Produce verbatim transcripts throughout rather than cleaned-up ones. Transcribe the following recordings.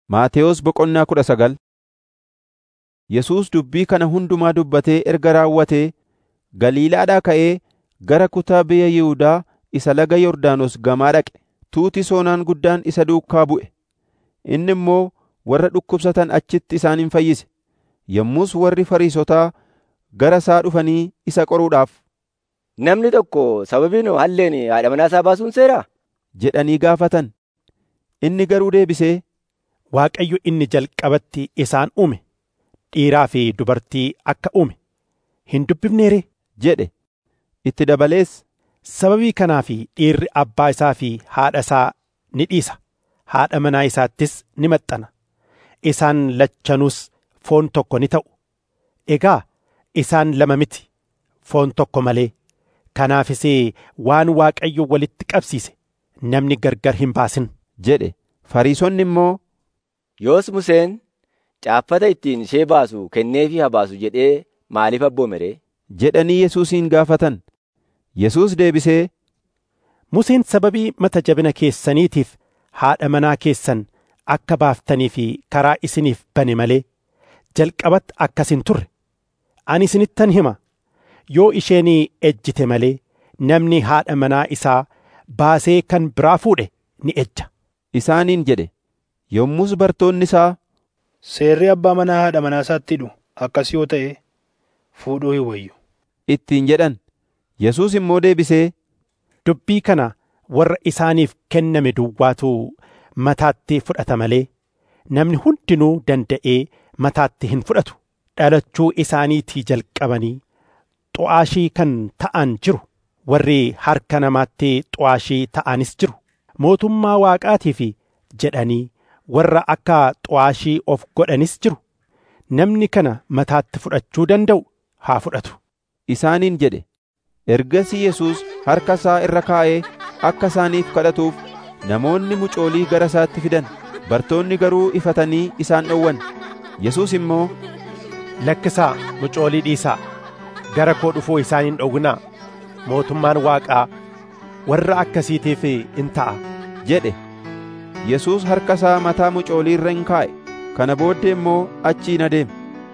Maatewos Boqonnaa kudha sagal. Yesuus dubbii kana hundumaa dubbatee erga raawwatee Galiilaadhaa ka'ee gara kutaa biyya Yihuudaa isa laga Yordaanos gamaa dhaqe. Tuuti soonaan guddaan isa duukaa bu'e. Inni immoo warra dhukkubsatan achitti isaan fayyise. Yommus warri Fariisotaa gara isaa dhufanii isa qoruudhaaf, Namni tokko sababiin halleen haadha manaa isaa baasuun seeraa? jedhanii gaafatan. Inni garuu deebisee, Waaqayyo inni jalqabatti isaan uume, dhiiraa fi dubartii akka uume hin dubbifneeree? jedhe. Itti dabalees, Sababii kanaaf dhiirri abbaa isaa fi haadha isaa ni dhiisa, haadha manaa isaattis ni maxxana. Isaan lachanuus foon tokko ni ta'u. Egaa isaan lama miti, foon tokko malee. Kanaafis waan Waaqayyo walitti qabsiise namni gargar hin baasin jedhe. Fariisonni immoo, Yoos Museen caaffata ittiin ishee baasu kenneefii haa baasu jedhee maaliif abboome ree? jedhanii Yesuusin gaafatan. Yesuus deebisee, Museen sababii mata jabina keessaniitiif haadha manaa keessan akka baaftanii fi karaa isiniif bane malee jalqabatti akkas hin turre. Ani isinittan hima, yoo isheen ejjite malee namni haadha manaa isaa baasee kan biraa fuudhe ni ejja isaaniin jedhe. Yommus bartoonni isaa, Seerri abbaa manaa haadha manaa isaatti hidhu akkas yoo ta'e fuudhuu hin wayyu ittiin jedhan. Yesuus immoo deebisee, Dubbii kana warra isaaniif kenname duwwaatu mataatti fudhata malee namni hundinuu danda'ee mataatti hin fudhatu. Dhalachuu isaaniitii jalqabanii xu'aashii kan ta'an jiru, warri harka namaatti xu'aashii ta'anis jiru. Mootummaa Waaqaatiif jedhanii warra akka xu'aashii of godhanis jiru. Namni kana mataatti fudhachuu danda'u haa fudhatu isaaniin jedhe. Ergasii Yesuus harka isaa irra kaa'ee akka isaaniif kadhatuuf namoonni mucoolii gara isaatti fidan. Bartoonni garuu ifatanii isaan dhowwan. Yesuus immoo, Lakkisaa mucoolii dhiisaa, gara koo dhufuu isaan hin dhowwinaa. Mootummaan Waaqaa warra akkasiitiif in ta'a jedhe. Yesuus harka isaa mataa mucoolii irra in kaa'e. Kana booddee immoo achiin adeeme.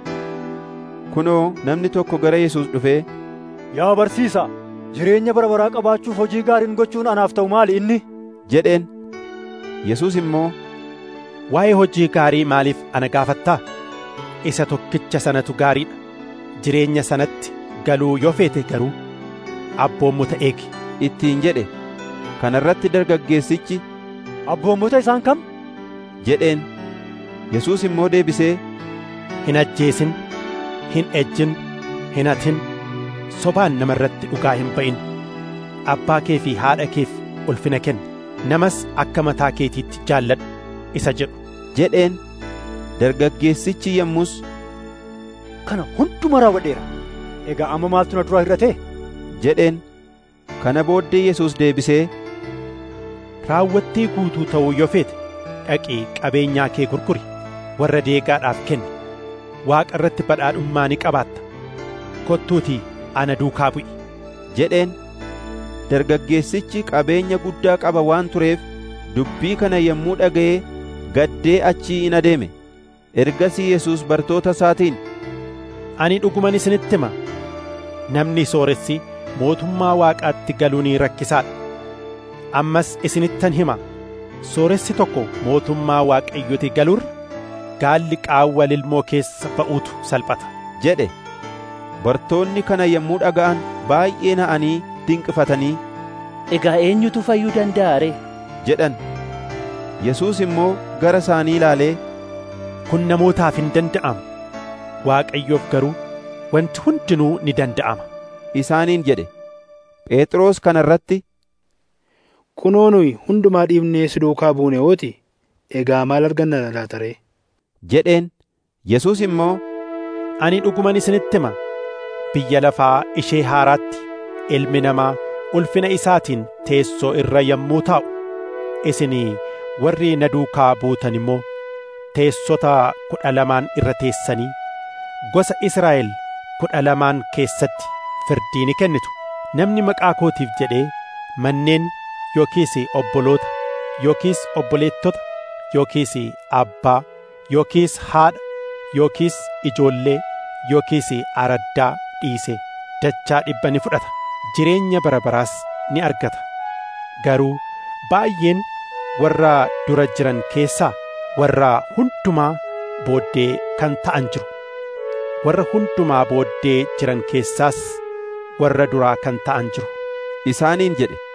Kunoo namni tokko gara Yesuus dhufee, Yaa barsiisaa, jireenya bara baraa qabaachuuf hojii gaariin gochuun anaaf ta'u maali inni? jedheen. Yesuus immoo, Waa'ee hojii gaarii maaliif ana gaafattaa? Isa tokkicha sanatu gaariidha. Jireenya sanatti galuu yoo feete garuu abboommota eegi ittiin jedhe. Kana irratti dargaggeessichi, Abboommota isaan kam? jedheen. Yesuus immoo deebisee, Hin ajjeesin, hin ejjin, hin hatin, sobaan nama irratti dhugaa hin ba'in. Abbaa kee fi haadha keef ulfina kenni, namas akka mataa keetiitti jaalladhu isa jedhu jedheen. Dargaggeessichi yommus, Kana hunduma raawwadheera. Egaa amma maaltu na duraa hir'ate? jedheen. Kana booddee Yesuus deebisee, Raawwattii guutuu ta'uu yoo feete dhaqii qabeenyaa kee gurguri, warra deegaadhaaf kenni. Waaqa irratti badhaadhummaa ni qabaatta. Kottuutii ana duukaa bu'i jedheen. Dargaggeessichi qabeenya guddaa qaba waan tureef dubbii kana yommuu dhaga'ee gaddee achii in adeeme. Ergasii Yesuus bartoota isaatiin, Ani dhuguman isinitti hima, namni sooressi mootummaa Waaqaatti galuun rakkisaadha. Ammas isinittan hima, sooressi tokko mootummaa Waaqayyooti galuurra gaalli qaawwa lilmoo keessa ba'uutu salphata jedhe. Bartoonni kana yommuu dhaga'an baay'ee na'anii dinqifatanii, Egaa eenyutu fayyuu danda'a ree? jedhan. Yesuus immoo gara isaanii ilaalee, Kun namootaaf hin danda'amu, Waaqayyoof garuu wanti hundinuu ni danda'ama isaaniin jedhe. Phexros kana irratti, Kunoo nuyi hundumaa dhiibnee si duukaa buune hooti, egaa maal arganna laata ree? jedheen. Yesuus immoo, Ani dhuguman isinitti hima, biyya lafaa ishee haaraatti ilmi namaa ulfina isaatiin teessoo irra yommuu taa'u, isinii warri na duukaa buutan immoo teessota kudha lamaan irra teessanii gosa Israa'el kudha lamaan keessatti firdii ni kennitu. Namni maqaa kootiif jedhee manneen yookiis obboloota yookiis obboleettota yookiis abbaa yookiis haadha yookiis ijoollee yookiis araddaa dhiise dachaa dhibba ni fudhata, jireenya bara baraas ni argata. Garuu baay'een warra dura jiran keessaa warra hundumaa booddee kan ta'an jiru. Warra hundumaa booddee jiran keessaas warra duraa kan ta'an jiru. isaaniin jedhe.